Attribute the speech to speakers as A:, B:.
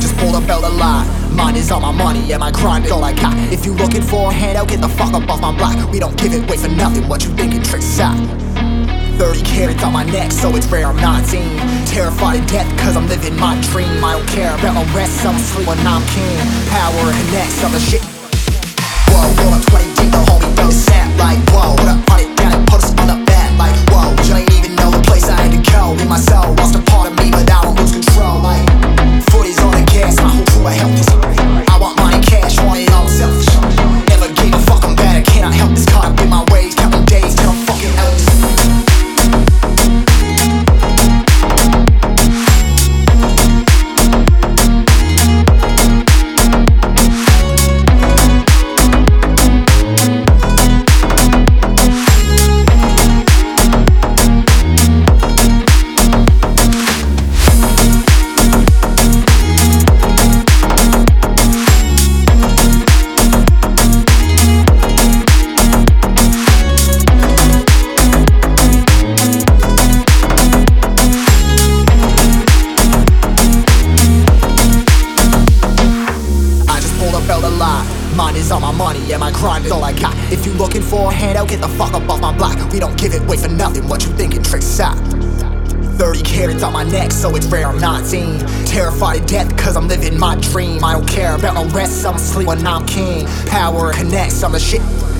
A: just pulled up out a lot. Mine is all my money and my grind is all I got. If you looking for a handout, get the fuck up off my block. We don't give it away for nothing, what you thinking, tricks out. 30 carats on my neck, so it's rare I'm not seen. Terrified of death, cause I'm living my dream. I don't care about no rest, I'm asleep when I'm king. Power connects, I'm the shit. Whoa, roll up 20 deep, the homie bro sat like whoa. Put up, hunt it down and put us on the back like whoa. You ain't even know the place I had to go. In my soul, lost a part of me, but I don't lose control. Like, footies on the gas, my whole crew I help this. I want money, cash, want it all selfish. Never gave a fuck, I'm bad, I cannot help this. Caught up in my ways, counting days till I'm fucking out. Mine is all my money and my grind is all I got. If you looking for a handout, get the fuck up off my block. We don't give it away for nothing, what you thinking, tricks out. 30 carats on my neck, so it's rare I'm not seen. Terrified of death, cause I'm living my dream. I don't care about no rest, I'm asleep when I'm king. Power connects, I'm the shit.